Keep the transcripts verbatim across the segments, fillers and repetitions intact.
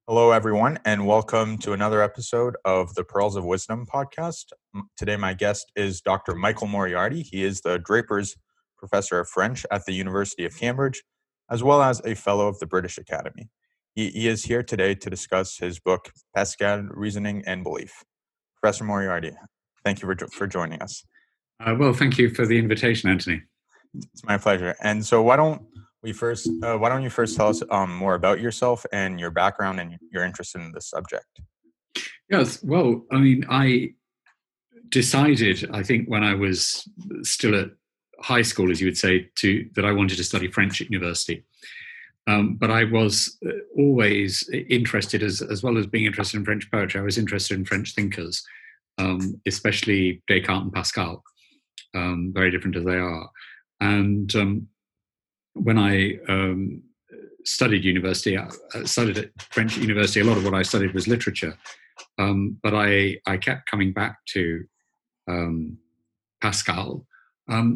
Hello, everyone, and welcome to another episode of the Pearls of Wisdom podcast. M- Today, my guest is Doctor Michael Moriarty. He is the Draper's Professor of French at the University of Cambridge, as well as a Fellow of the British Academy. He, he is here today to discuss his book, Pascal, Reasoning and Belief. Professor Moriarty, thank you for, jo- for joining us. Uh, well, thank you for the invitation, Anthony. It's my pleasure. And so, why don't we first? Uh, why don't you first tell us um, more about yourself and your background and your interest in this subject? Yes, well, I mean, I decided, I think, when I was still at high school, as you would say, to that I wanted to study French at university. Um, but I was uh, always interested, as as well as being interested in French poetry, I was interested in French thinkers, um, especially Descartes and Pascal, um, very different as they are. And um, when I um, studied university, I studied at French university, a lot of what I studied was literature. Um, but I, I kept coming back to um, Pascal um,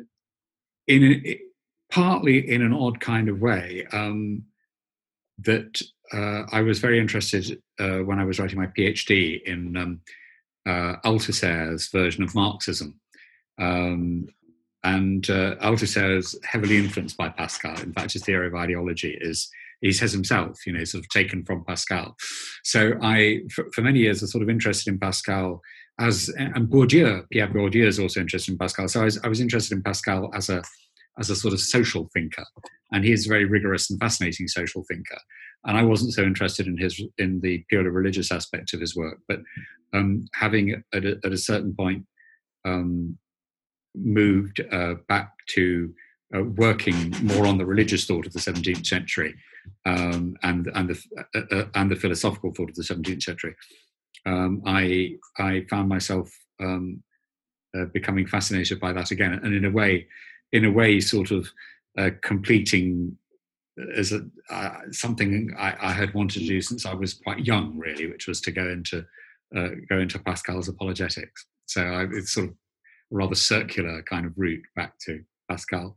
in a, partly in an odd kind of way. Um, that uh, I was very interested uh, when I was writing my PhD in um, uh, Althusser's version of Marxism. Um, And uh, Althusser is heavily influenced by Pascal. In fact, his theory of ideology is, he says himself, you know, sort of taken from Pascal. So I, for, for many years, was sort of interested in Pascal as, and Bourdieu, Pierre Bourdieu is also interested in Pascal. So I was, I was interested in Pascal as a, as a sort of social thinker. And he is a very rigorous and fascinating social thinker. And I wasn't so interested in his, in the purely religious aspect of his work. But um, having at a, at a certain point, um, moved uh, back to uh, working more on the religious thought of the seventeenth century um, and and the uh, uh, and the philosophical thought of the seventeenth century. Um, I I found myself um, uh, becoming fascinated by that again, and in a way, in a way, sort of uh, completing as a uh, something I, I had wanted to do since I was quite young, really, which was to go into uh, go into Pascal's apologetics. So I, it's sort of rather circular kind of route back to Pascal.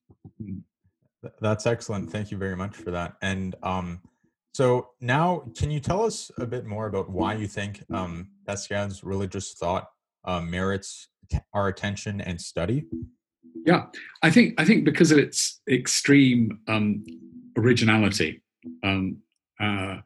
That's excellent. Thank you very much for that. And um, so now, can you tell us a bit more about why you think um, Pascal's religious thought uh, merits t- our attention and study? Yeah, I think I think because of its extreme um, originality, um, uh,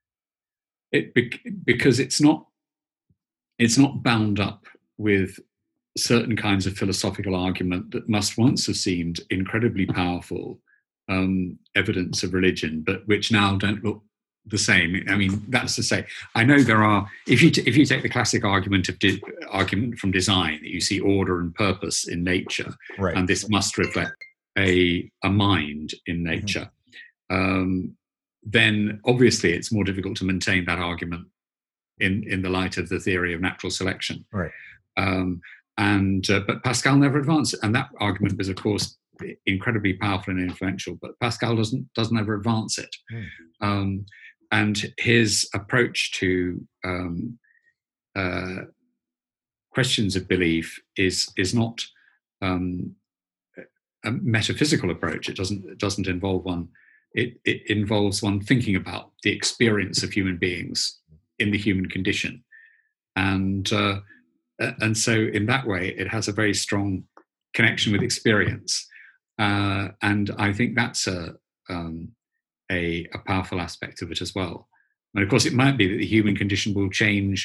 it because it's not it's not bound up with certain kinds of philosophical argument that must once have seemed incredibly powerful um, evidence of religion, but which now don't look the same. I mean, that's to say, I know there are. If you t- if you take the classic argument of de- argument from design, that you see order and purpose in nature, Right. and this must reflect a a mind in nature. Mm-hmm. Um, then obviously it's more difficult to maintain that argument in in the light of the theory of natural selection. Right. Um, And uh, but Pascal never advanced it, and that argument is, of course, incredibly powerful and influential. But Pascal doesn't doesn't ever advance it, mm. um, and his approach to um, uh, questions of belief is is not um, a metaphysical approach. It doesn't it doesn't involve one. It it involves one thinking about the experience of human beings in the human condition, and. Uh, And so in that way, it has a very strong connection with experience. Uh, and I think that's a, um, a, a powerful aspect of it as well. And of course, it might be that the human condition will change.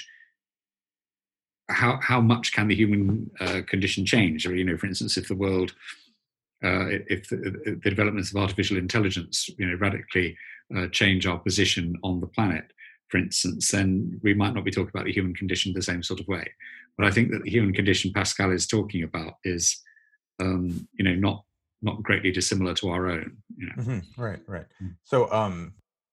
How, how much can the human uh, condition change? Or, you know, for instance, if the world, uh, if the, the developments of artificial intelligence, you know, radically uh, change our position on the planet, for instance, then we might not be talking about the human condition the same sort of way. But I think that the human condition Pascal is talking about is, um, you know, not not greatly dissimilar to our own. You know? Mm-hmm. Right, right. So um,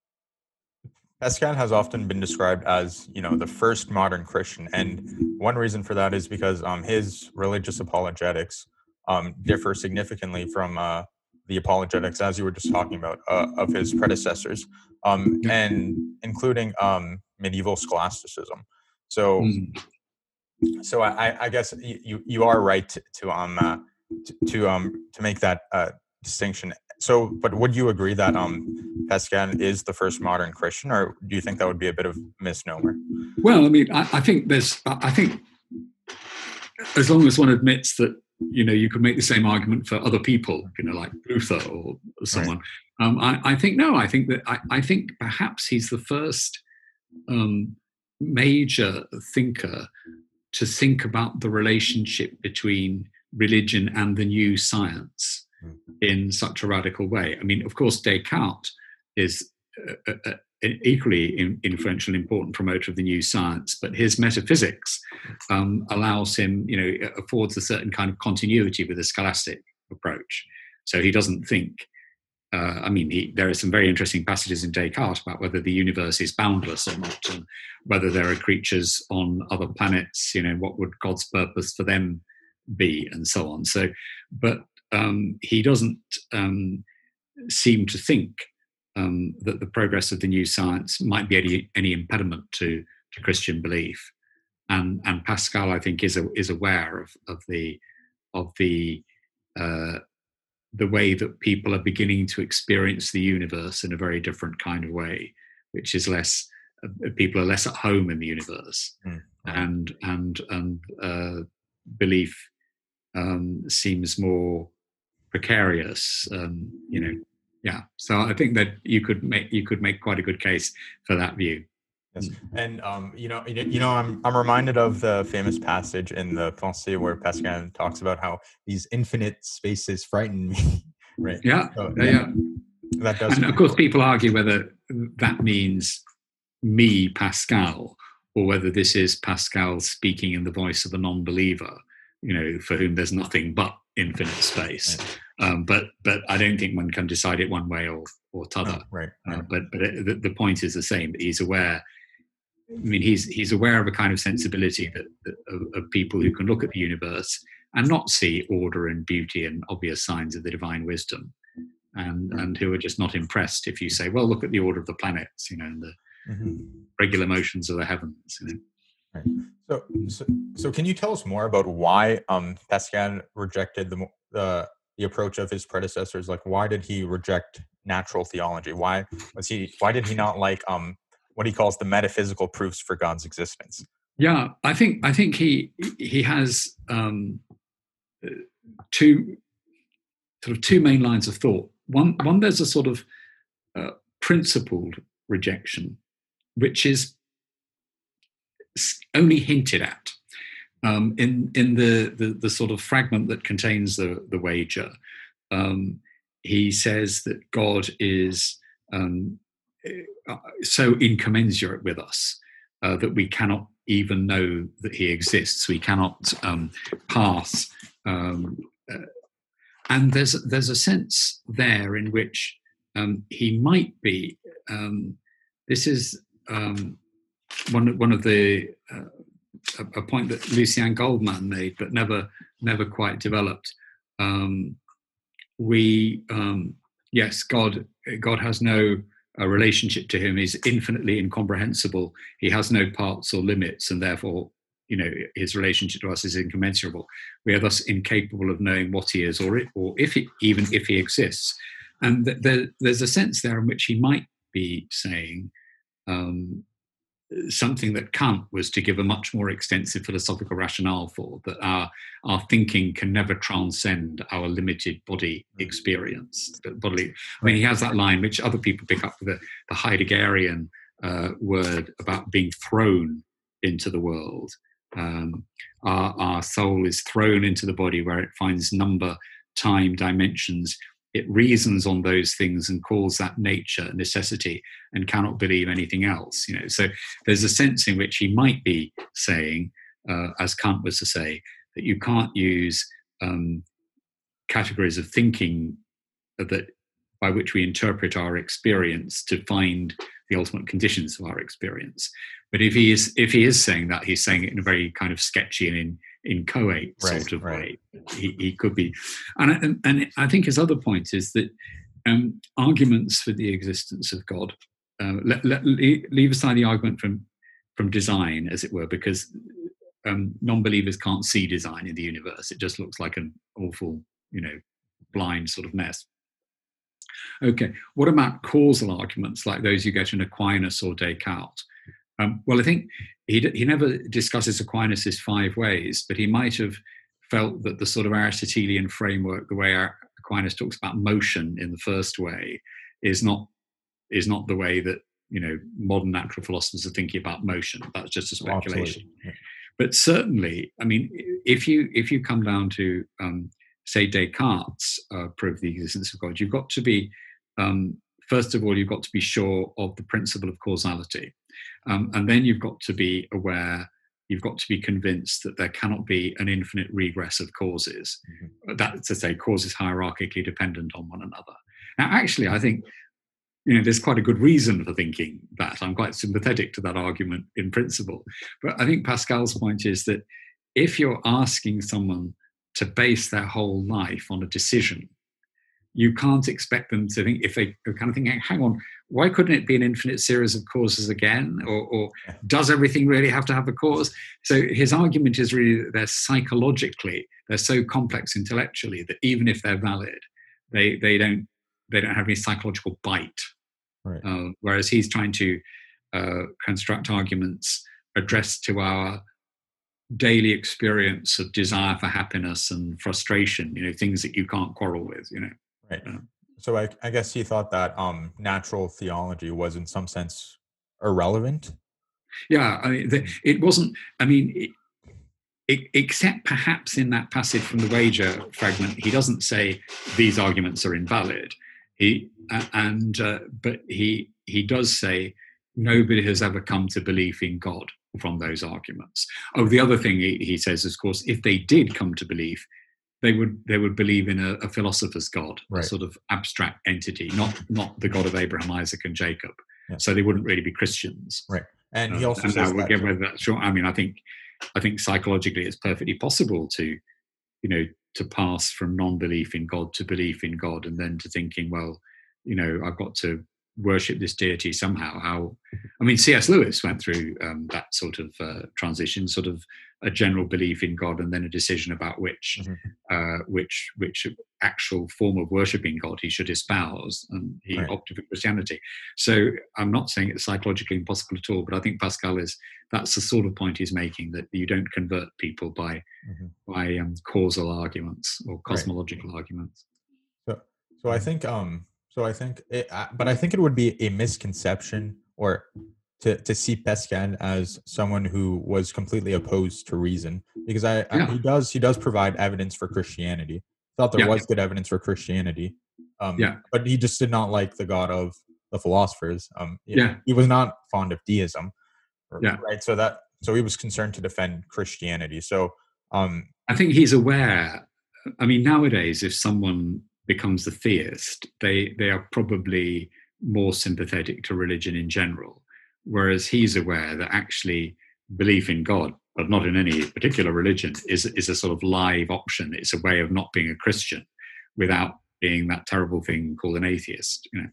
Pascal has often been described as, you know, the first modern Christian, and one reason for that is because um, his religious apologetics um, differ significantly from uh, the apologetics, as you were just talking about, uh, of his predecessors, um, and including um, medieval scholasticism. So. Mm. So I, I guess you, you are right to, to um uh, to, to um to make that uh, distinction. so, but would you agree that um, Pascal is the first modern Christian, or do you think that would be a bit of a misnomer? Well, I mean, I, I think there's, I think as long as one admits that, you know, you could make the same argument for other people, you know, like Luther or someone. Right. Um, I, I think no. I think that I, I think perhaps he's the first um, major thinker to think about the relationship between religion and the new science in such a radical way. I mean, of course, Descartes is a, a, an equally in, influential and important promoter of the new science, but his metaphysics um, allows him, you know, affords a certain kind of continuity with the scholastic approach. So he doesn't think, uh, I mean, he, there are some very interesting passages in Descartes about whether the universe is boundless or not, and whether there are creatures on other planets, you know, what would God's purpose for them be, and so on. So, but um, he doesn't um, seem to think um, that the progress of the new science might be any, any impediment to, to Christian belief. And, and Pascal, I think, is a, is aware of, of the of the uh, the way that people are beginning to experience the universe in a very different kind of way, which is less uh, people are less at home in the universe, mm-hmm. and and and uh, belief um, seems more precarious. Um, you know, yeah. So I think that you could make you could make quite a good case for that view. Yes. And um, you know, you know, I'm I'm reminded of the famous passage in the Pensées where Pascal talks about how these infinite spaces frighten me. Right. Yeah. So, yeah. yeah. That does. And of course, people argue whether that means me, Pascal, or whether this is Pascal speaking in the voice of a non-believer, you know, for whom there's nothing but infinite space. Right. Um, but but I don't think one can decide it one way or or t'other. Oh, right. right. Uh, but but it, the, the point is the same. That he's aware. I mean, he's he's aware of a kind of sensibility that, that of, of people who can look at the universe and not see order and beauty and obvious signs of the divine wisdom, and and who are just not impressed if you say, well, look at the order of the planets, you know, and the mm-hmm. regular motions of the heavens, you know. Right. So, so, so, can you tell us more about why um, Pascal rejected the the the approach of his predecessors? Like, why did he reject natural theology? Why was he? Why did he not like um? what he calls the metaphysical proofs for God's existence? Yeah, I think I think he he has um, two sort of two main lines of thought. One one there's a sort of uh, principled rejection, which is only hinted at um, in in the, the the sort of fragment that contains the the wager. Um, he says that God is um, so incommensurate with us uh, that we cannot even know that he exists. We cannot um, pass. Um, uh, and there's there's a sense there in which um, he might be. Um, this is um, one one of the uh, a, a point that Lucien Goldman made, but never never quite developed. Um, we um, yes, God God has no. A relationship to him is infinitely incomprehensible. He has no parts or limits, and therefore, you know, his relationship to us is incommensurable. We are thus incapable of knowing what he is, or, it, or if he, even if he exists. And th- there, there's a sense there in which he might be saying um, something that Kant was to give a much more extensive philosophical rationale for, that our, our thinking can never transcend our limited body experience. Bodily, I mean, he has that line, which other people pick up with the, the Heideggerian uh, word about being thrown into the world. Um, our, our soul is thrown into the body where it finds number, time, dimensions. It reasons on those things and calls that nature, necessity, and cannot believe anything else. You know, so there's a sense in which he might be saying, uh, as Kant was to say, that you can't use um, categories of thinking that by which we interpret our experience to find the ultimate conditions of our experience. But if he is if he is saying that, he's saying it in a very kind of sketchy and in, inchoate right, sort of right. way. He, he could be, and, and and I think his other point is that um, arguments for the existence of God, uh, let, let, leave aside the argument from from design, as it were, because um, non-believers can't see design in the universe. It just looks like an awful, you know, blind sort of mess. Okay. What about causal arguments like those you get in Aquinas or Descartes? Um, well, I think he, d- he never discusses Aquinas' five ways, but he might have felt that the sort of Aristotelian framework, the way Ar- Aquinas talks about motion in the first way, is not is not the way that you know modern natural philosophers are thinking about motion. That's just a speculation. Absolutely. Yeah. But certainly, I mean, if you if you come down to um, say Descartes' uh, proof of the existence of God, you've got to be um, first of all, you've got to be sure of the principle of causality, um, and then you've got to be aware. You've got to be convinced that there cannot be an infinite regress of causes. Mm-hmm. That's to say, causes hierarchically dependent on one another. Now, actually, I think you know, there's quite a good reason for thinking that. I'm quite sympathetic to that argument in principle. But I think Pascal's point is that if you're asking someone to base their whole life on a decision, you can't expect them to think, if they kind of think, hang on, why couldn't it be an infinite series of causes again? Or, or does everything really have to have a cause? So his argument is really that they're psychologically, they're so complex intellectually that even if they're valid, they, they don't they don't have any psychological bite. Right. Uh, whereas he's trying to uh, construct arguments addressed to our daily experience of desire for happiness and frustration, you know, things that you can't quarrel with, you know. Right. Uh, so I, I guess he thought that um, natural theology was in some sense irrelevant. Yeah, I mean, the, it wasn't, I mean, it, it, except perhaps in that passage from the Wager fragment, he doesn't say these arguments are invalid. He uh, and uh, but he he does say nobody has ever come to belief in God from those arguments. Oh, the other thing he, he says, of course, if they did come to belief, they would they would believe in a, a philosopher's God, right. A sort of abstract entity, not not the God of Abraham, Isaac, and Jacob. Yeah. So they wouldn't really be Christians, right? And he also uh, and says that, that, that sure. I mean, I think I think psychologically, it's perfectly possible to, you know, to pass from non-belief in God to belief in God, and then to thinking, well, you know, I've got to worship this deity somehow. How, I mean, C S Lewis went through um, that sort of uh, transition, sort of a general belief in God, and then a decision about which, mm-hmm. uh, which, which actual form of worshiping God he should espouse, and he right. opted for Christianity. So I'm not saying it's psychologically impossible at all, but I think Pascal is that's the sort of point he's making, that you don't convert people by mm-hmm. by um, causal arguments or cosmological right. arguments. So, so I think um. So I think, it, but I think it would be a misconception, or to, to see Pascal as someone who was completely opposed to reason, because I, yeah. I he does he does provide evidence for Christianity. Thought there yeah. was good evidence for Christianity, um, yeah. But he just did not like the God of the philosophers. Um, yeah, he was not fond of deism. Yeah, right. So that so he was concerned to defend Christianity. So um, I think he's aware. I mean, nowadays, if someone becomes a theist, they they are probably more sympathetic to religion in general, whereas he's aware that actually belief in God, but not in any particular religion, is is a sort of live option. It's a way of not being a Christian without being that terrible thing called an atheist, you know,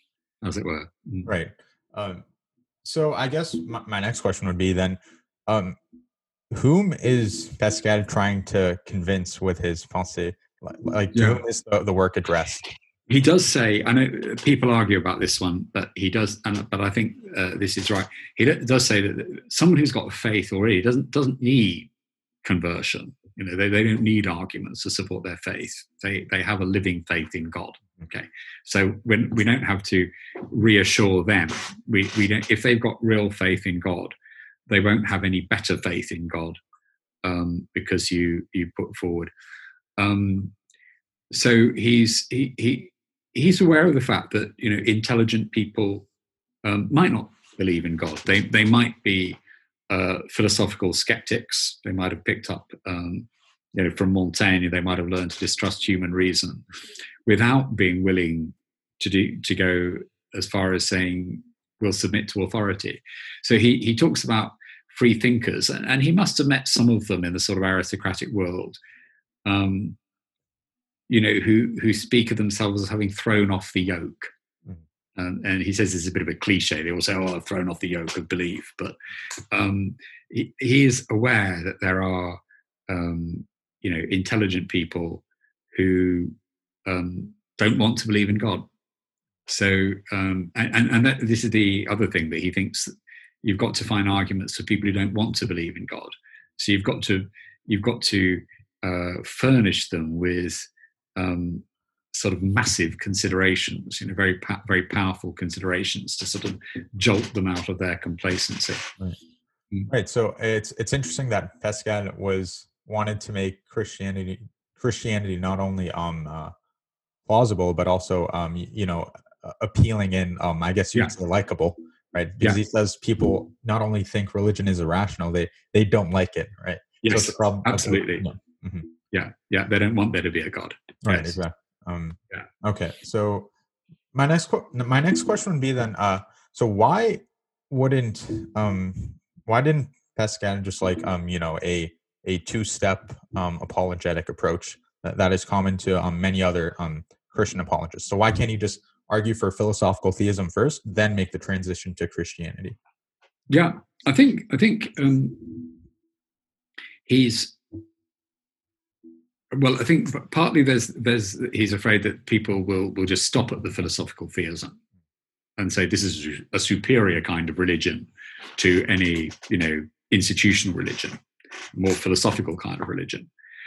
as it were. Right. Um, so I guess my, my next question would be then, um, whom is Pascal trying to convince with his pensée? Like, to yeah. whom is the, the work addressed? He does say, I know people argue about this one, but he does, and but I think uh, this is right. He does say that someone who's got faith already doesn't doesn't need conversion. You know, they, they don't need arguments to support their faith. They they have a living faith in God. Okay, so when we don't have to reassure them, we we don't. If they've got real faith in God, they won't have any better faith in God um, because you you put forward. Um, so he's he, he he's aware of the fact that, you know, intelligent people um, might not believe in God. They they might be uh, philosophical skeptics. They might have picked up, um, you know, from Montaigne. They might have learned to distrust human reason, without being willing to do to go as far as saying we'll submit to authority. So he he talks about free thinkers, and, and he must have met some of them in the sort of aristocratic world. Um, you know, who who speak of themselves as having thrown off the yoke. Mm. Um, and he says it's a bit of a cliche. They all say, oh, I've thrown off the yoke of belief. But um, he, he is aware that there are, um, you know, intelligent people who um, don't want to believe in God. So, um, and and, and that, this is the other thing that he thinks that you've got to find arguments for people who don't want to believe in God. So you've got to you've got to uh, furnish them with um, sort of massive considerations, you know, very very powerful considerations to sort of jolt them out of their complacency. Right. Mm. Right. So it's it's interesting that Pascal was wanted to make Christianity Christianity not only um uh, plausible but also um you, you know appealing and um I guess you'd yeah. say likable, right? Because yeah. he says people not only think religion is irrational, they they don't like it, right? Yes, so it's a problem. Absolutely. Of, yeah. Mm-hmm. yeah, yeah. They don't want there to be a God. Right. Yes. Exactly. Um, yeah. Okay. So my next qu- my next question would be then. Uh, so why wouldn't um why didn't Pascal just like um you know a a two step um apologetic approach that, that is common to um many other um Christian apologists? So why can't he just argue for philosophical theism first, then make the transition to Christianity? Yeah, I think I think um, he's well. I think partly there's there's he's afraid that people will will just stop at the philosophical theism and say this is a superior kind of religion to any you know institutional religion, more philosophical kind of religion.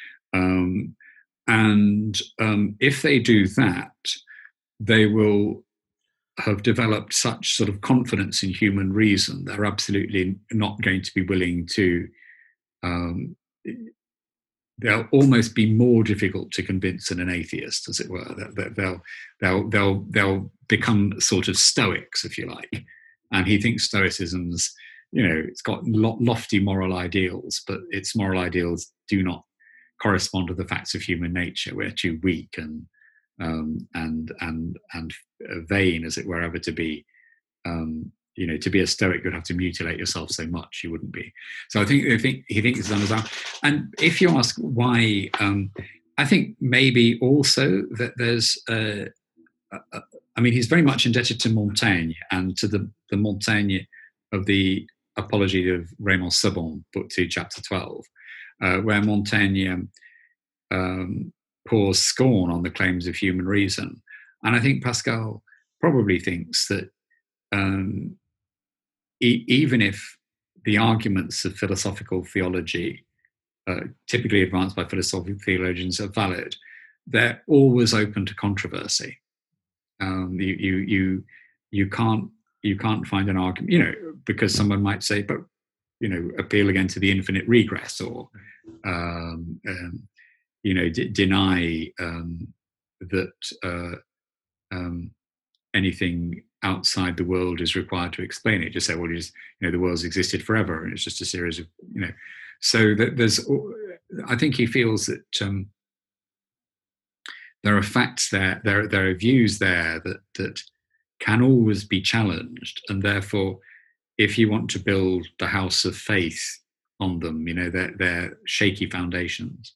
Um, and um, if they do that, they will have developed such sort of confidence in human reason, they're absolutely not going to be willing to, um, they'll almost be more difficult to convince than an atheist, as it were. They'll, they'll, they'll, they'll become sort of stoics, if you like. And he thinks stoicism's, you know, it's got lofty moral ideals, but its moral ideals do not correspond to the facts of human nature. We're too weak and Um, and and and vain, as it were, ever to be, um, you know, to be a Stoic, you'd have to mutilate yourself so much you wouldn't be. So I think I think he thinks it's understandable. And if you ask why, um, I think maybe also that there's, uh, a, a, I mean, he's very much indebted to Montaigne and to the the Montaigne of the Apology of Raymond Sebon, book two, chapter twelve, uh, where Montaigne. Um, um, pours scorn on the claims of human reason. And I think Pascal probably thinks that um, e- even if the arguments of philosophical theology, uh, typically advanced by philosophical theologians, are valid, they're always open to controversy. Um, you, you, you, you can't, you can't find an argument, you know, because someone might say, but, you know, appeal again to the infinite regress or, um, um, you know, d- deny um, that uh, um, anything outside the world is required to explain it. Just say, well, you, just, you know, the world's existed forever, and it's just a series of, you know. So that there's, I think he feels that um, there are facts there, there, there are views there that that can always be challenged, and therefore, if you want to build the house of faith on them, you know, they're, they're shaky foundations.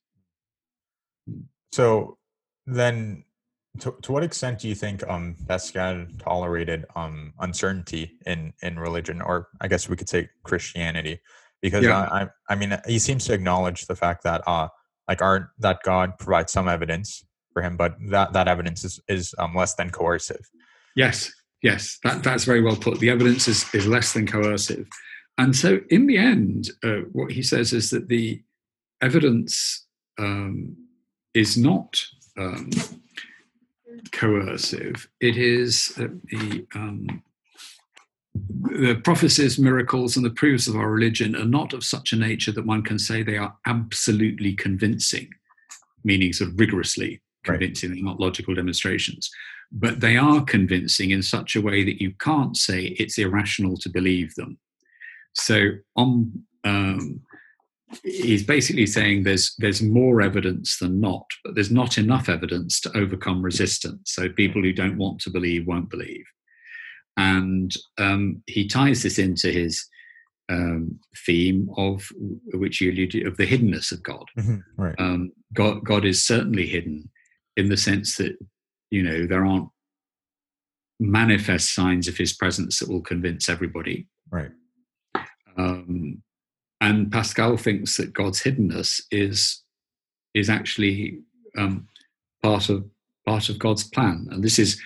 So then, to, to what extent do you think um, Pascal tolerated um, uncertainty in, in religion, or I guess we could say Christianity? Because yeah. I, I, I mean, he seems to acknowledge the fact that uh, like our that God provides some evidence for him, but that, that evidence is is um, less than coercive. Yes, yes, that that's very well put. The evidence is is less than coercive, and so in the end, uh, what he says is that the evidence. Um, is not um, coercive. It is uh, the um, the prophecies, miracles, and the proofs of our religion are not of such a nature that one can say they are absolutely convincing, meaning sort of rigorously convincing, right. Not logical demonstrations. But they are convincing in such a way that you can't say it's irrational to believe them. So on um, he's basically saying there's there's more evidence than not, but there's not enough evidence to overcome resistance. So people who don't want to believe won't believe. And um, he ties this into his um, theme of which you alluded of the hiddenness of God. Mm-hmm, right. Um, God. God is certainly hidden in the sense that, you know, there aren't manifest signs of his presence that will convince everybody. Right. Um, And Pascal thinks that God's hiddenness is is actually um, part of part of God's plan, and this is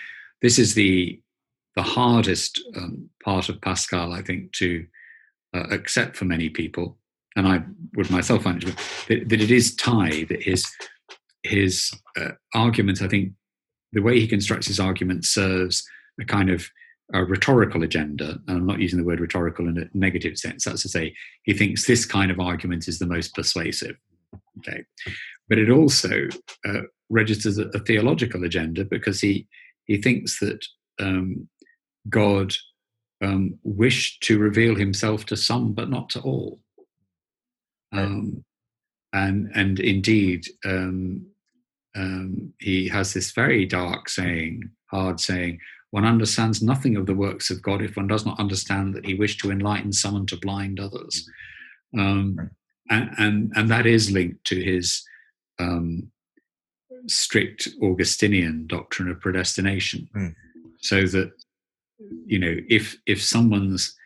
this is the the hardest um, part of Pascal, I think, to uh, accept for many people, and I would myself find it, that, that it is tied, that his his uh, argument, I think, the way he constructs his argument serves a kind of a rhetorical agenda, and I'm not using the word rhetorical in a negative sense. That's to say, he thinks this kind of argument is the most persuasive. Okay, but it also uh, registers a, a theological agenda, because he he thinks that um, God um, wished to reveal himself to some, but not to all. Um, and and indeed, um, um, he has this very dark saying, hard saying, one understands nothing of the works of God if one does not understand that he wished to enlighten some and to blind others. Um, and, and, and that is linked to his um, strict Augustinian doctrine of predestination. Mm. So that, you know, if if someone's,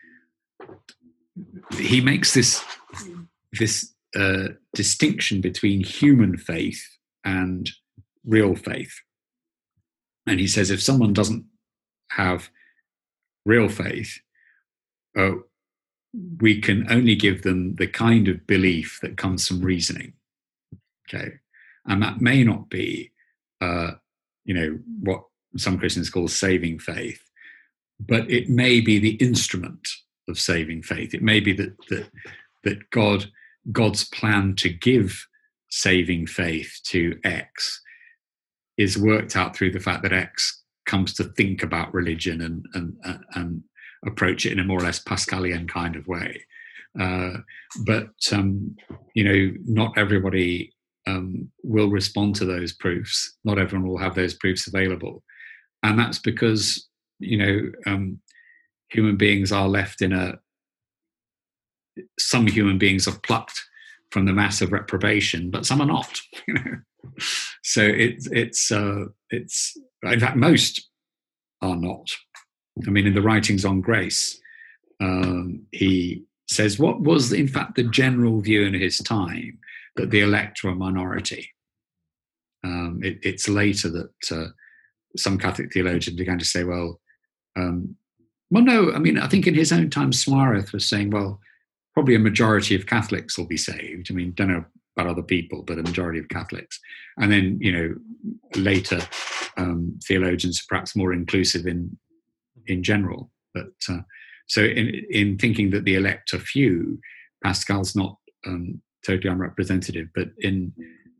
he makes this this uh, distinction between human faith and real faith. And he says, if someone doesn't have real faith, uh, we can only give them the kind of belief that comes from reasoning. Okay, and that may not be, uh, you know, what some Christians call saving faith, but it may be the instrument of saving faith. It may be that that that God God's plan to give saving faith to X is worked out through the fact that X comes to think about religion and and and approach it in a more or less Pascalian kind of way. Uh, but um, you know, not everybody um, will respond to those proofs. Not everyone will have those proofs available, and that's because, you know, um, human beings are left in a. Some human beings are plucked from the mass of reprobation, but some are not. You know, so it's it's uh, it's in fact most are not. I mean, in the writings on grace, um, he says what was in fact the general view in his time, that the elect were a minority. Um, it, it's later that uh, some Catholic theologians began to say, well, um, well, no, I mean, I think in his own time, Suarez was saying, well, probably a majority of Catholics will be saved. I mean, don't know about other people, but a majority of Catholics. And then, you know, later um, theologians are perhaps more inclusive in in general. But uh, so in in thinking that the elect are few, Pascal's not um, totally unrepresentative, but in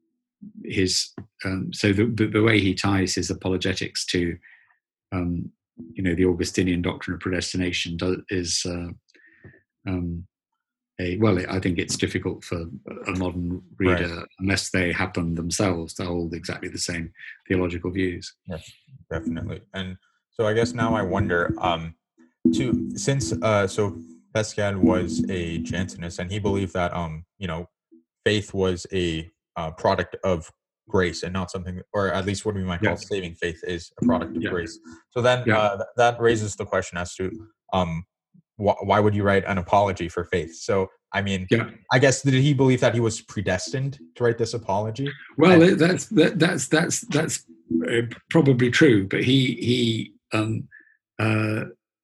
his um, so the, the the way he ties his apologetics to um, you know, the Augustinian doctrine of predestination does, is uh, um, a, well, I think it's difficult for a modern reader, right, unless they happen themselves to hold exactly the same theological views. Yes, definitely. And so I guess now I wonder, um, to since uh, so Pascal was a Jansenist, and he believed that um, you know, faith was a uh, product of grace and not something, or at least what we might call, yeah, saving faith is a product of, yeah, grace. So then yeah. uh, th- that raises the question as to um, wh- why would you write an apology for faith? So, I mean, yeah. I guess, did he believe that he was predestined to write this apology? Well, and- that's that, that's that's that's uh, probably true, but he he um, uh,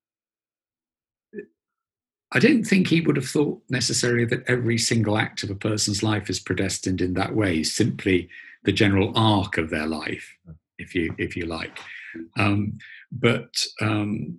I don't think he would have thought necessarily that every single act of a person's life is predestined in that way. Simply the general arc of their life, if you if you like. Um, but um,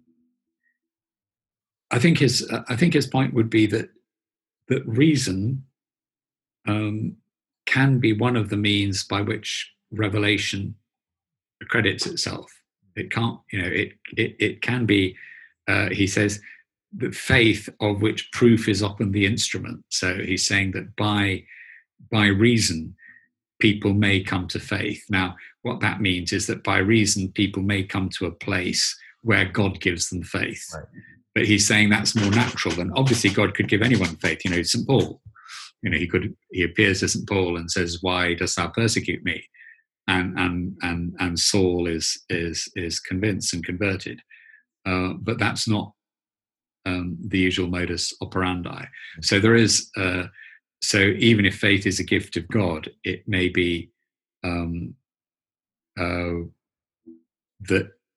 I think his I think his point would be that that reason um, can be one of the means by which revelation accredits itself. It can't, you know, it it it can be. Uh, he says that faith, of which proof is often the instrument. So he's saying that by by reason, people may come to faith. Now, what that means is that by reason, people may come to a place where God gives them faith. Right. But he's saying that's more natural than, obviously God could give anyone faith. You know, Saint Paul, you know, he could, he appears to Saint Paul and says, "Why dost thou persecute me?" And and and and Saul is is is convinced and converted. Uh, but that's not um, the usual modus operandi. So there is. Uh, So even if faith is a gift of God, it may be um, uh, that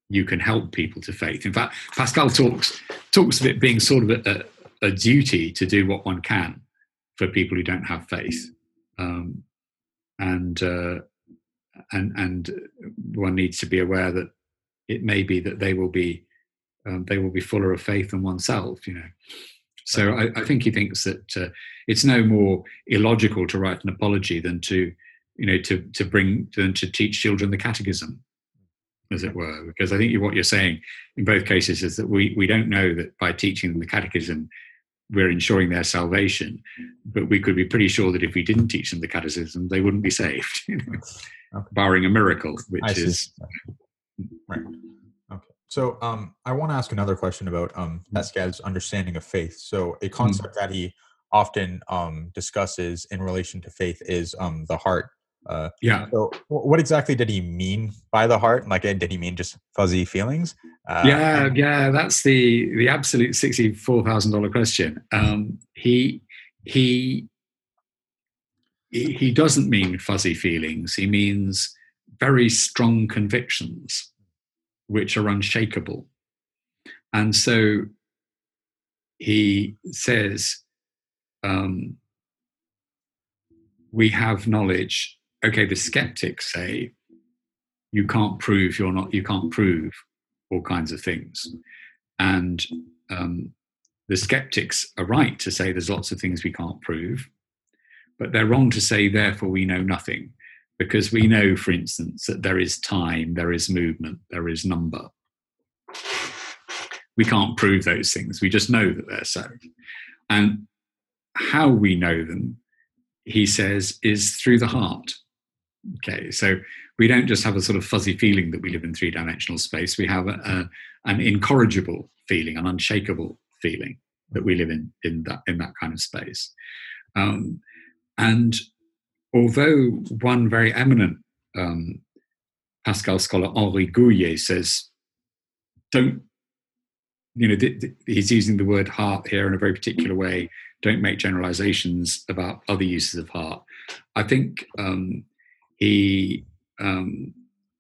you can help people to faith. In fact, Pascal talks talks of it being sort of a, a, a duty to do what one can for people who don't have faith, um, and uh, and and one needs to be aware that it may be that they will be um, they will be fuller of faith than oneself, you know. So I, I think he thinks that uh, it's no more illogical to write an apology than to, you know, to to bring than to teach children the catechism, as it were. Because I think what you're saying in both cases is that we we don't know that by teaching them the catechism we're ensuring their salvation, but we could be pretty sure that if we didn't teach them the catechism, they wouldn't be saved, you know, okay. barring a miracle, which is right. Okay. So um, I want to ask another question about um, Pascal's understanding of faith. So a concept mm. that he often um, discusses in relation to faith is um, the heart. Uh, yeah. So what exactly did he mean by the heart? Like, did he mean just fuzzy feelings? Uh, yeah, and- yeah, that's the the absolute sixty-four thousand dollars question. Um, he he he doesn't mean fuzzy feelings. He means very strong convictions, which are unshakable. And so he says, um, we have knowledge. Okay, the skeptics say you can't prove you're not, you can't prove all kinds of things. And um, the skeptics are right to say there's lots of things we can't prove, but they're wrong to say, therefore, we know nothing. Because we know, for instance, that there is time, there is movement, there is number. We can't prove those things. We just know that they're so. And how we know them, he says, is through the heart. Okay, so we don't just have a sort of fuzzy feeling that we live in three-dimensional space. We have a, a, an incorrigible feeling, an unshakable feeling that we live in in that in that kind of space. Um, and although one very eminent um, Pascal scholar, Henri Gouillet, says, don't, you know, th- th- he's using the word heart here in a very particular way, don't make generalizations about other uses of heart. I think um, he, um,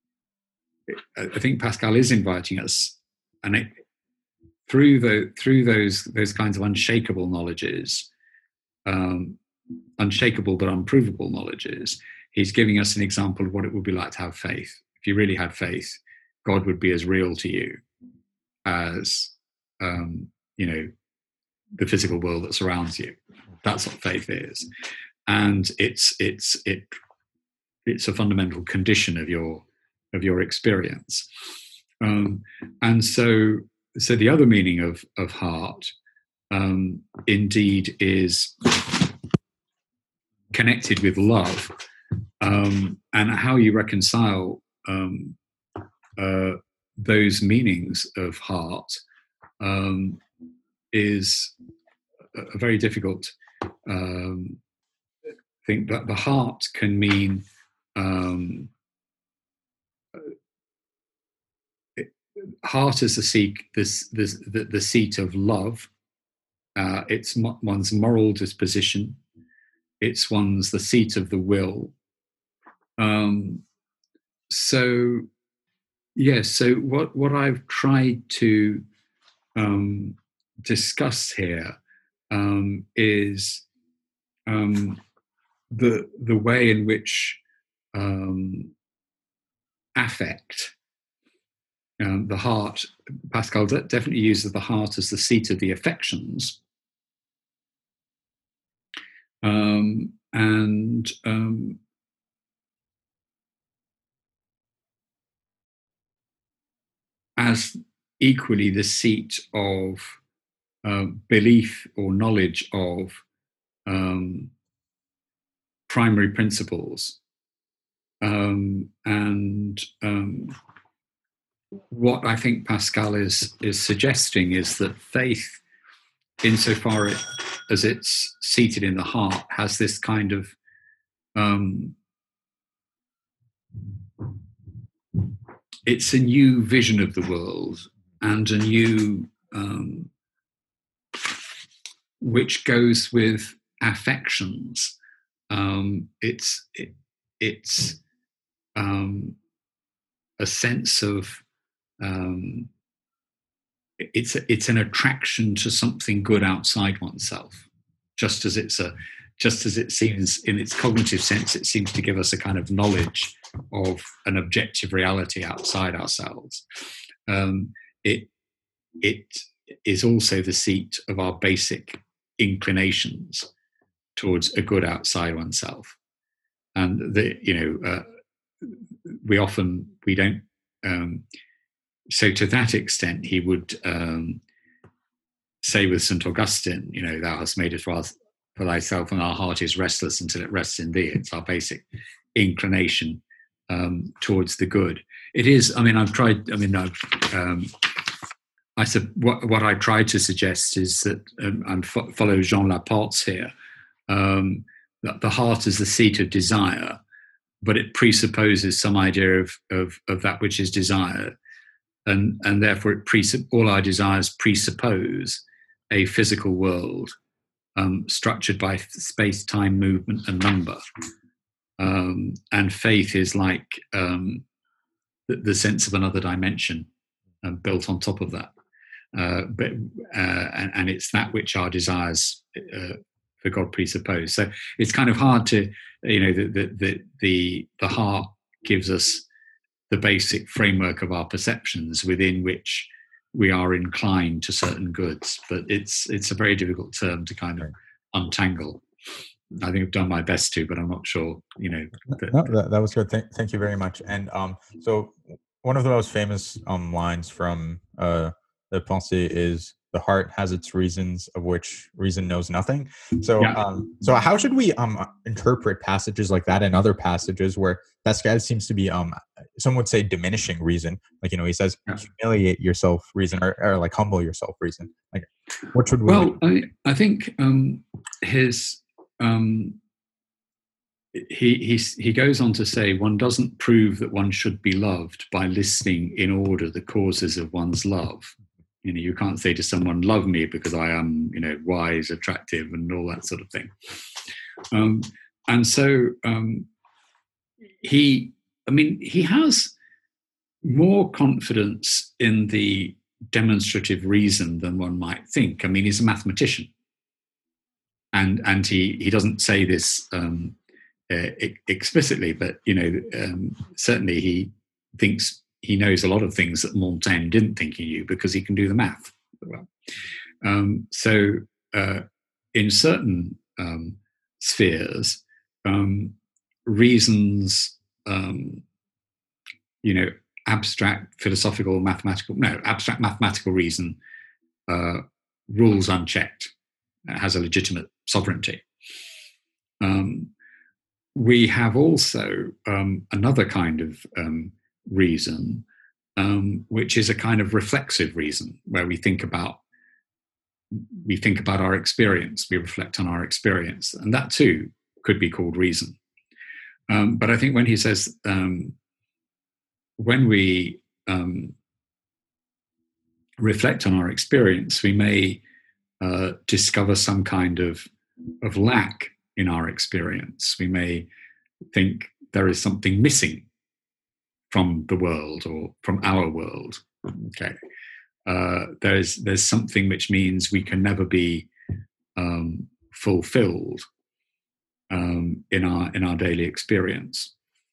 I think Pascal is inviting us, and it, through the through those those kinds of unshakable knowledges, um, unshakable but unprovable knowledges, he's giving us an example of what it would be like to have faith. If you really had faith, God would be as real to you as, um, you know, the physical world that surrounds you. That's what faith is, and it's it's it it's a fundamental condition of your of your experience. Um, and so, so the other meaning of of heart, um, indeed, is connected with love, um, and how you reconcile um, uh, those meanings of heart um, is a very difficult um, thing. But the heart can mean um, it, heart is the seat, this, this, the, the seat of love. Uh, it's mo- one's moral disposition. It's one's the seat of the will. Um, so, yes. So what what I've tried to um, discuss here um, is um, the the way in which um, affect, um, the heart. Pascal de- definitely uses the heart as the seat of the affections. Um, and um, as equally the seat of uh, belief or knowledge of um, primary principles. Um, and um, what I think Pascal is is suggesting is that faith, insofar as it's seated in the heart, has this kind of um, it's a new vision of the world and a new um, which goes with affections. Um, it's it, it's um, a sense of um, it's it's an attraction to something good outside oneself, just as it's a just as it seems in its cognitive sense, it seems to give us a kind of knowledge of an objective reality outside ourselves. Um, it it is also the seat of our basic inclinations towards a good outside oneself, and the you know uh, we often we don't. Um, so to that extent, he would um, say with Saint Augustine, you know, thou hast made us for thyself, and our heart is restless until it rests in thee. It's our basic inclination um, towards the good. It is. I mean, I've tried. I mean, I've. Um, I said what what I try to suggest is that um, and fo- follow Jean Laporte's here. Um, that the heart is the seat of desire, but it presupposes some idea of of, of that which is desired. And, and therefore, it presupp- all our desires presuppose a physical world um, structured by space, time, movement, and number. Um, and faith is like um, the, the sense of another dimension uh, built on top of that. Uh, but uh, and, and it's that which our desires uh, for God presuppose. So it's kind of hard to, you know, the the the the, the heart gives us the basic framework of our perceptions within which we are inclined to certain goods, but it's it's a very difficult term to kind of untangle. I think I've done my best to, but I'm not sure, you know. That, no, that, that was good. Thank, thank you very much. And um, so one of the most famous um lines from uh the Pensée is, "The heart has its reasons, of which reason knows nothing." So, yeah. um, so how should we um interpret passages like that and other passages where Pascal seems to be um, some would say diminishing reason, like, you know, he says, yeah. humiliate yourself, reason, or, or like humble yourself, reason. Like, what should we? Well, I, I think um, his um, he he he goes on to say, one doesn't prove that one should be loved by listing in order the causes of one's love. You know, you can't say to someone, love me because I am, you know, wise, attractive, and all that sort of thing. Um, and so um, he, I mean, he has more confidence in the demonstrative reason than one might think. I mean, he's a mathematician. And and he, he doesn't say this um, uh, explicitly, but, you know, um, certainly he thinks he knows a lot of things that Montaigne didn't think he knew because he can do the math. Um, so uh, in certain um, spheres, um, reasons, um, you know, abstract, philosophical, mathematical, no, abstract mathematical reason uh, rules unchecked, it has a legitimate sovereignty. Um, we have also um, another kind of um, reason, um, which is a kind of reflexive reason, where we think about we think about our experience, we reflect on our experience, and that too could be called reason. Um, but I think when he says um, when we um, reflect on our experience, we may uh, discover some kind of of lack in our experience. We may think there is something missing from the world or from our world. Okay, uh, there's there's something which means we can never be um, fulfilled um, in our in our daily experience,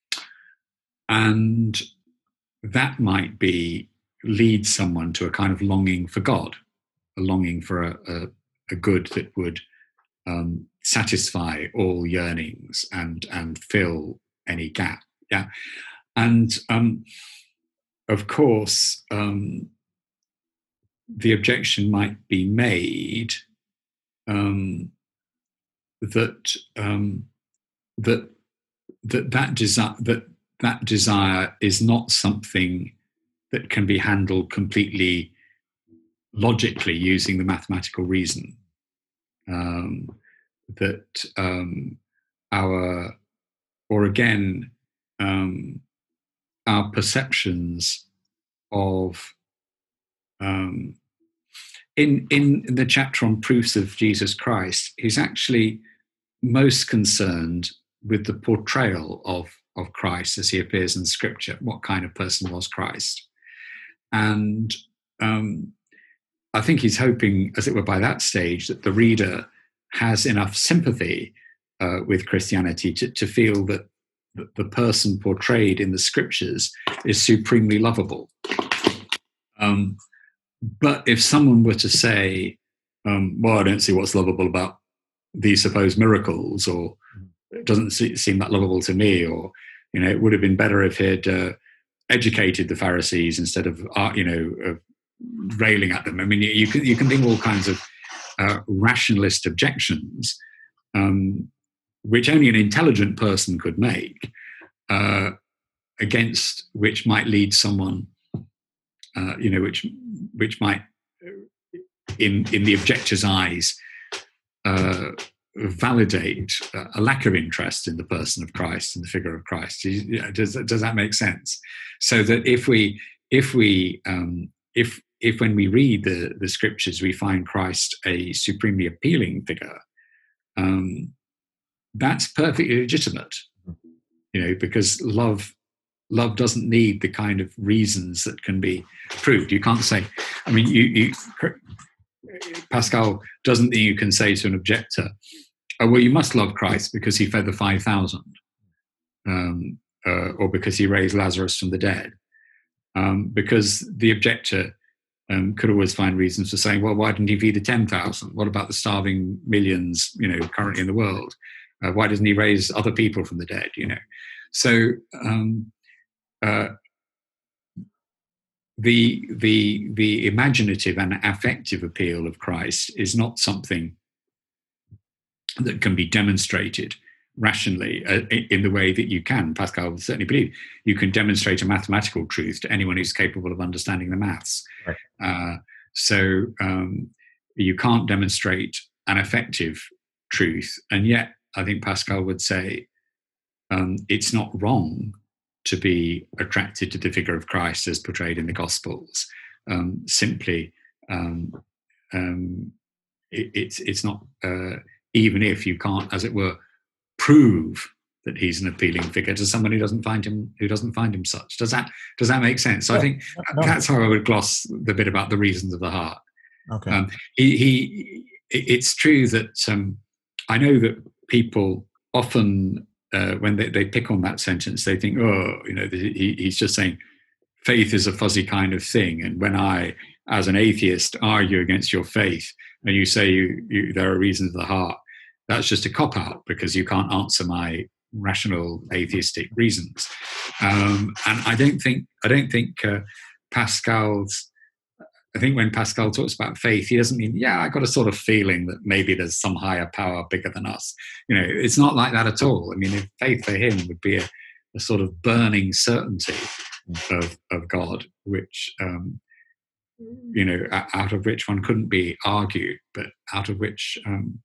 and that might be lead someone to a kind of longing for God, a longing for a, a, a good that would um, satisfy all yearnings and and fill any gap. Yeah. And um, of course, um, the objection might be made um, that um, that that that desire that that desire is not something that can be handled completely logically using the mathematical reason. Um, that um, our, or again, um, our perceptions of um, in in the chapter on proofs of Jesus Christ, he's actually most concerned with the portrayal of of Christ as he appears in Scripture. What kind of person was Christ? and um, I think he's hoping, as it were, by that stage, that the reader has enough sympathy uh, with Christianity to, to feel that the person portrayed in the scriptures is supremely lovable. Um, but if someone were to say, um, well, I don't see what's lovable about these supposed miracles, or it doesn't see, seem that lovable to me, or, you know, it would have been better if he'd uh, educated the Pharisees instead of, uh, you know, of railing at them. I mean, you can, you can think all kinds of uh, rationalist objections, um, which only an intelligent person could make, uh, against which might lead someone, uh, you know, which which might, in in the objector's eyes, uh, validate a lack of interest in the person of Christ and the figure of Christ. Does does that make sense? So that if we if we um, if if when we read the the scriptures we find Christ a supremely appealing figure, um, that's perfectly legitimate, you know, because love love doesn't need the kind of reasons that can be proved. You can't say, I mean, you, you Pascal doesn't think you can say to an objector, oh, well, you must love Christ because he fed the five thousand, um, uh, or because he raised Lazarus from the dead, um, because the objector um, could always find reasons for saying, well, why didn't he feed the ten thousand? What about the starving millions, you know, currently in the world? Uh, why doesn't he raise other people from the dead? You know, so um, uh, the the the imaginative and affective appeal of Christ is not something that can be demonstrated rationally uh, in the way that you can. Pascal would certainly believe you can demonstrate a mathematical truth to anyone who's capable of understanding the maths. Right. Uh, so um, you can't demonstrate an affective truth, and yet I think Pascal would say um, it's not wrong to be attracted to the figure of Christ as portrayed in the Gospels. Um, simply, um, um, it, it's it's not uh, even if you can't, as it were, prove that he's an appealing figure to someone who doesn't find him who doesn't find him such. Does that does that make sense? So yeah, I think no. that's how I would gloss the bit about the reasons of the heart. Okay. Um, he, he it's true that um, I know that people often, uh, when they, they pick on that sentence, they think, oh, you know, he, he's just saying faith is a fuzzy kind of thing. And when I, as an atheist, argue against your faith and you say you, you, there are reasons of the heart, that's just a cop-out because you can't answer my rational atheistic reasons. Um, and I don't think, I don't think uh, Pascal's, I think when Pascal talks about faith, he doesn't mean, yeah, I got a sort of feeling that maybe there's some higher power bigger than us. You know, it's not like that at all. I mean, if faith for him would be a, a sort of burning certainty of, of God, which, um, you know, out of which one couldn't be argued, but out of which, um,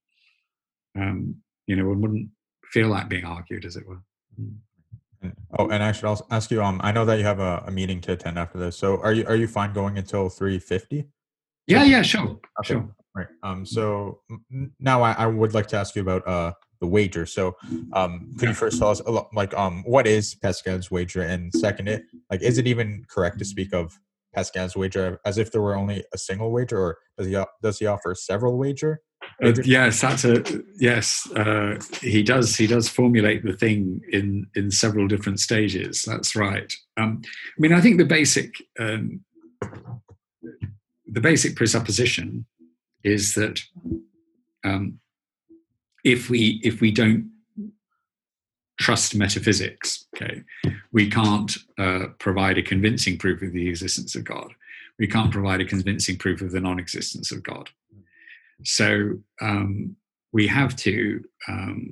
um, you know, one wouldn't feel like being argued, as it were. Mm. Oh, and I should also ask you. Um, I know that you have a, a meeting to attend after this. So, are you are you fine going until three fifty? Yeah, yeah, sure, okay. sure. Right. Um. So now I, I would like to ask you about uh the wager. So, um, could you first tell us a lot, like um what is Pascal's wager, and second, it like is it even correct to speak of Pascal's wager as if there were only a single wager, or does he does he offer several wager? Uh, yes, that's a yes. Uh, he does. He does formulate the thing in in several different stages. That's right. Um, I mean, I think the basic um, the basic presupposition is that um, if we if we don't trust metaphysics, okay, we can't uh, provide a convincing proof of the existence of God. We can't provide a convincing proof of the non-existence of God. So um, we have to, um,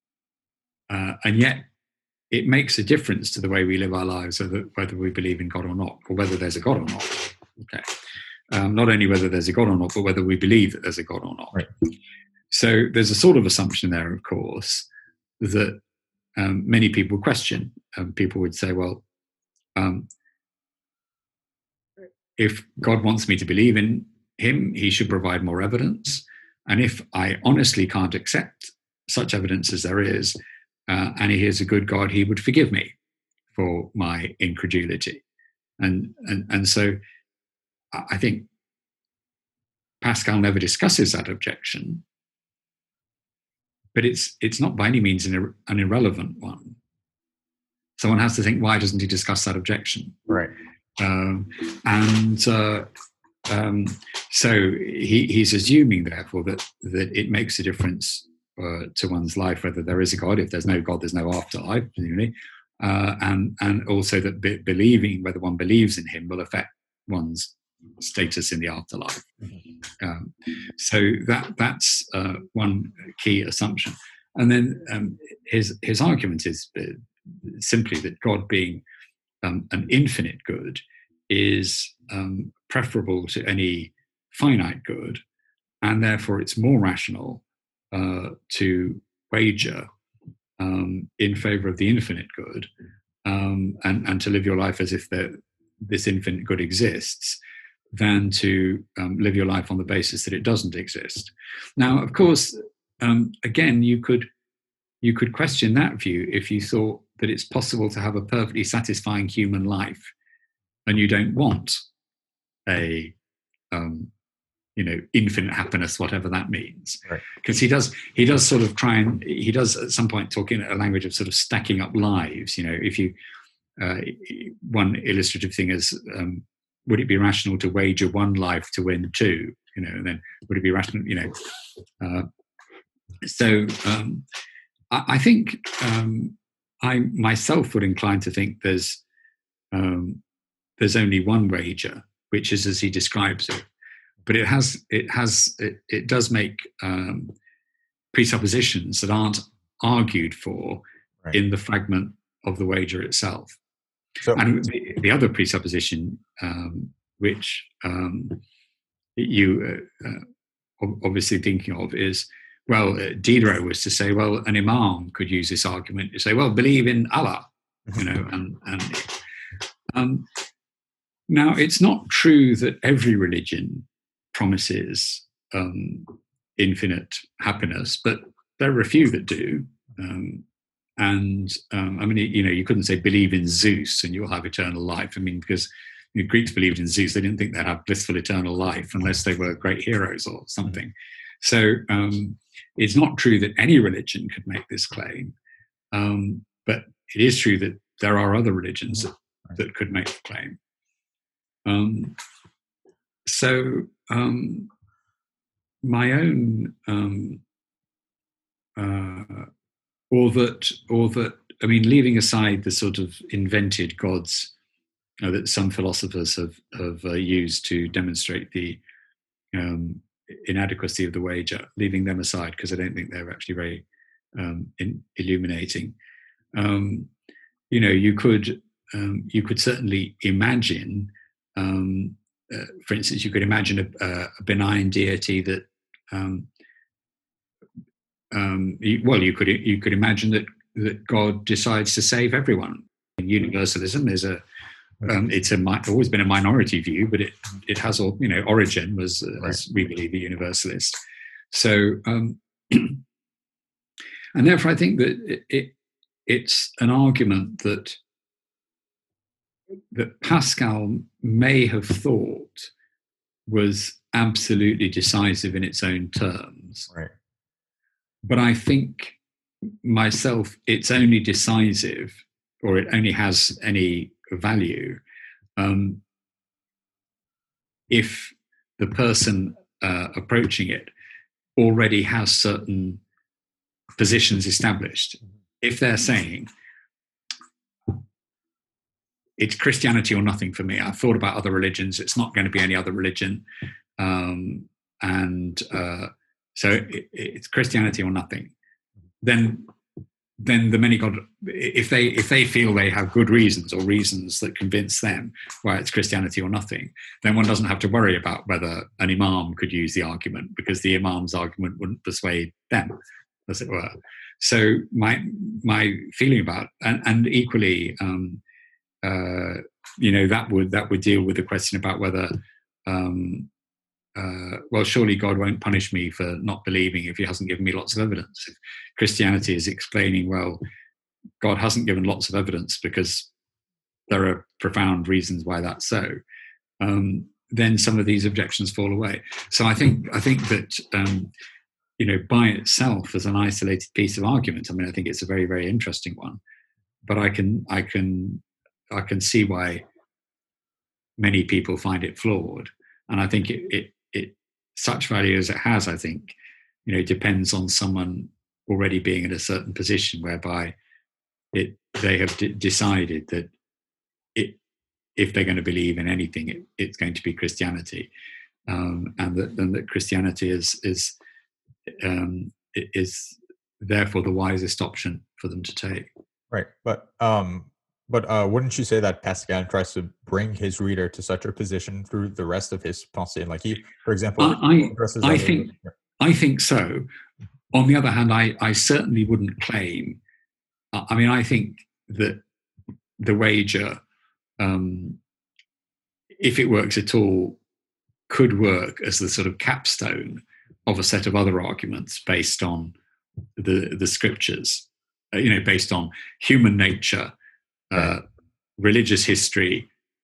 uh, and yet it makes a difference to the way we live our lives, whether, whether we believe in God or not, or whether there's a God or not. Okay, um, not only whether there's a God or not, but whether we believe that there's a God or not. Right. So there's a sort of assumption there, of course, that um, many people question. Um, people would say, well, um, if God wants me to believe in him, he should provide more evidence. And if I honestly can't accept such evidence as there is, uh, and he is a good God, he would forgive me for my incredulity. And and, and so I think Pascal never discusses that objection, but it's it's not by any means an, an irrelevant one. Someone has to think, why doesn't he discuss that objection? Right. Um, and uh, um, so he, he's assuming, therefore, that that it makes a difference uh, to one's life whether there is a God. If there's no God, there's no afterlife, presumably, uh, and and also that be- believing, whether one believes in him, will affect one's status in the afterlife. Um, so that that's uh, one key assumption. And then um, his his argument is simply that God, being um, an infinite good, is um, preferable to any finite good, and therefore it's more rational uh, to wager um, in favor of the infinite good, um, and, and to live your life as if the, this infinite good exists, than to um, live your life on the basis that it doesn't exist. Now, of course, um, again, you could you could question that view if you thought that it's possible to have a perfectly satisfying human life, and you don't want a um, you know infinite happiness, whatever that means. Right. Because he does he does sort of try and he does at some point talk in a language of sort of stacking up lives. You know, if you uh, one illustrative thing is. Um, Would it be rational to wager one life to win two? You know, and then would it be rational? You know, uh, so um, I, I think um, I myself would incline to think there's um, there's only one wager, which is as he describes it, but it has it has it, it does make um, presuppositions that aren't argued for right. in the fragment of the wager itself. So, and the, the other presupposition, um, which um, you uh, uh, obviously thinking of, is, well, uh, Diderot was to say, well, an imam could use this argument to say, well, believe in Allah, you know, and, and um, now it's not true that every religion promises um, infinite happiness, but there are a few that do. Um, And um, I mean, you know, you couldn't say believe in Zeus and you'll have eternal life. I mean, because the Greeks believed in Zeus, they didn't think they'd have blissful eternal life unless they were great heroes or something. So um, it's not true that any religion could make this claim, um, but it is true that there are other religions that, that could make the claim. Um, so um, my own. Um, uh, Or that, or that, I mean, leaving aside the sort of invented gods uh, that some philosophers have have uh, used to demonstrate the um, inadequacy of the wager, leaving them aside because I don't think they're actually very um, in, illuminating. Um, you know, you could um, you could certainly imagine, um, uh, for instance, you could imagine a, a benign deity that. Um, Um, well, you could you could imagine that, that God decides to save everyone. In universalism, there's a um, it's a always been a minority view, but it it has all you know. Origen was, right. as we believe, a universalist. So, um, and therefore, I think that it, it it's an argument that that Pascal may have thought was absolutely decisive in its own terms. Right. But I think myself, it's only decisive, or it only has any value, um, if the person uh, approaching it already has certain positions established. If they're saying, it's Christianity or nothing for me, I've thought about other religions, it's not going to be any other religion, um, and uh, so it, it's Christianity or nothing. Then, then the many God, if they if they feel they have good reasons or reasons that convince them why it's Christianity or nothing, then one doesn't have to worry about whether an imam could use the argument, because the imam's argument wouldn't persuade them, as it were. So my my feeling about and, and equally, um, uh, you know, that would that would deal with the question about whether. Um, Uh, well, surely God won't punish me for not believing if he hasn't given me lots of evidence. If Christianity is explaining, well, God hasn't given lots of evidence because there are profound reasons why that's so, um, then some of these objections fall away. So I think I think that um, you know, by itself as an isolated piece of argument, I mean, I think it's a very, very interesting one. But I can I can I can see why many people find it flawed, and I think it it, it such value as it has, I think, you know, depends on someone already being in a certain position whereby it they have d- decided that it if they're going to believe in anything, it, it's going to be Christianity, um, and that and that Christianity is is um, is therefore the wisest option for them to take. Right, but um, but uh, wouldn't you say that Pascal tries to bring his reader to such a position through the rest of his pensée? Like he, for example, I I, I think I think so. On the other hand, I I certainly wouldn't claim. I mean, I think that the wager, um, if it works at all, could work as the sort of capstone of a set of other arguments based on the the scriptures. Uh, you know, based on human nature, uh, religious history,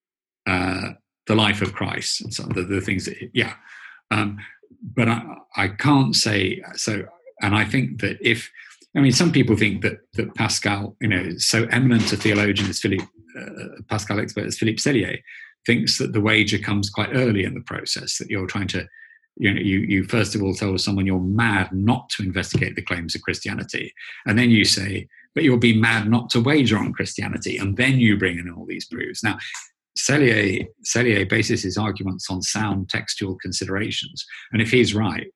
uh, the life of Christ, and so the, the things that, yeah. Um, but I, I can't say so. And I think that if, I mean, some people think that that Pascal, you know, so eminent a theologian as Philippe, uh, Pascal expert as Philippe Sellier, thinks that the wager comes quite early in the process, that you're trying to, you know, you, you first of all tell someone you're mad not to investigate the claims of Christianity. And then you say, but you'll be mad not to wager on Christianity. And then you bring in all these proofs. Now, Sellier, Sellier bases his arguments on sound textual considerations. And if he's right,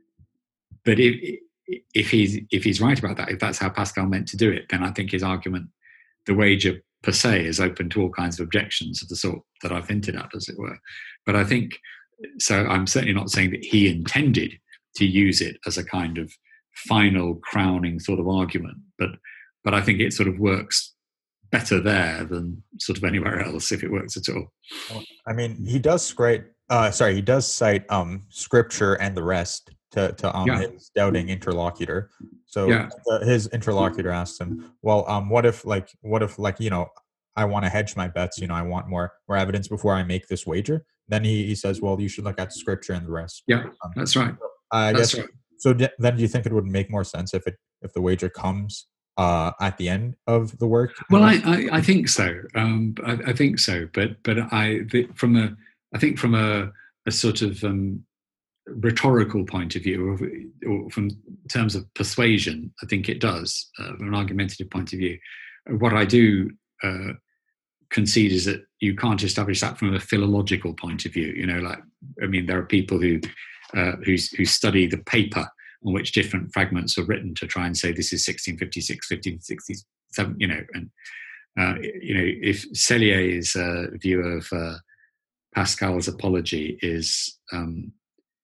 but if, if he's, if he's right about that, if that's how Pascal meant to do it, then I think his argument, the wager per se, is open to all kinds of objections of the sort that I've hinted at, as it were. But I think, so I'm certainly not saying that he intended to use it as a kind of final crowning sort of argument, but but I think it sort of works better there than sort of anywhere else, if it works at all. I mean, he does cite, uh, sorry, he does cite um, scripture and the rest to to um, Yeah. his doubting interlocutor. So Yeah. the, his interlocutor asks him, "Well, um, what if like what if like you know." I want to hedge my bets. You know, I want more more evidence before I make this wager. Then he, he says, well, you should look at scripture and the rest. Yeah, um, that's right. So I that's guess. Right. So d- then, do you think it would make more sense if it if the wager comes uh, at the end of the work? Well, I, I, I think so. Um, I, I think so. But but I the, from a I think from a, a sort of um, rhetorical point of view, or, or from terms of persuasion, I think it does. Uh, from an argumentative point of view, what I do. Uh, concede is that you can't establish that from a philological point of view. You know, like, I mean, there are people who uh, who, who study the paper on which different fragments are written to try and say this is sixteen fifty-six, fifteen sixty-seven, you know, and, uh, you know, if Sellier's uh, view of uh, Pascal's apology is, um,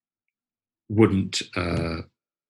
wouldn't, uh,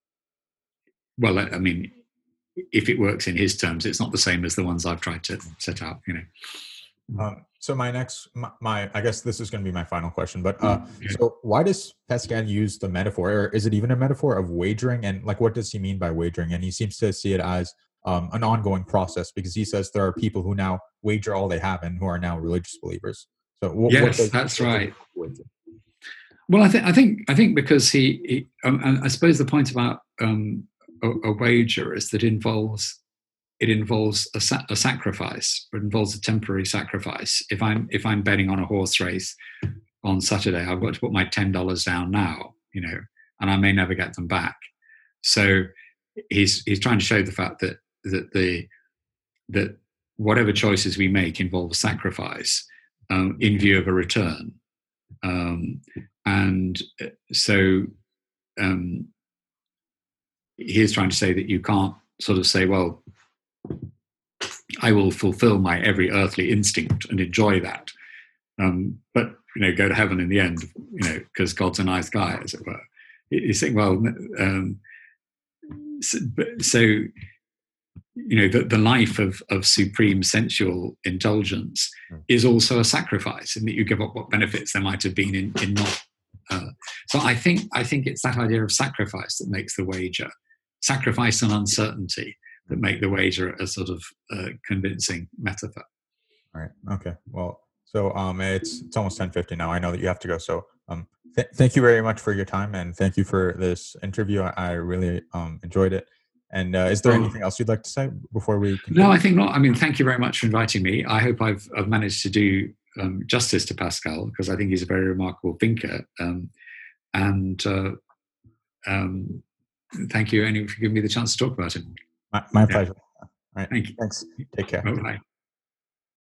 well, I mean, if it works in his terms, it's not the same as the ones I've tried to set out, you know. Um, so my next, my, my, I guess this is going to be my final question, but uh, okay. So why does Pascal use the metaphor, or is it even a metaphor of wagering? And like, what does he mean by wagering? And he seems to see it as um, an ongoing process, because he says there are people who now wager all they have and who are now religious believers. So what, yes, what does, that's what right. Well, I think, I think, I think because he, he um, I suppose the point about um, a, a wager is that it involves it involves a, sa- a sacrifice, or it involves a temporary sacrifice. If I'm if I'm betting on a horse race on Saturday, I've got to put my ten dollars down now, you know, and I may never get them back. So he's he's trying to show the fact that that the that whatever choices we make involve sacrifice um, in view of a return, um, and so um, he's trying to say that you can't sort of say, well, I will fulfill my every earthly instinct and enjoy that, um, but you know, go to heaven in the end, you know, because God's a nice guy, as it were. You think, well, um, so, so you know, the, the life of of supreme sensual indulgence is also a sacrifice, in that you give up what benefits there might have been in in not. Uh, so I think I think it's that idea of sacrifice that makes the wager, sacrifice and uncertainty, that make the wager a sort of uh, convincing metaphor. All right. Okay. Well, So um, it's it's almost ten fifty now. I know that you have to go. So um, th- thank you very much for your time, and thank you for this interview. I, I really um, enjoyed it. And uh, is there Well, anything else you'd like to say before we no, continue? I think not. I mean, thank you very much for inviting me. I hope I've, I've managed to do um, justice to Pascal, because I think he's a very remarkable thinker. Um, and uh, um, thank you, Annie, for giving me the chance to talk about him. My, my Yeah. pleasure. All right. Thank you. Thanks. Take care. Bye-bye.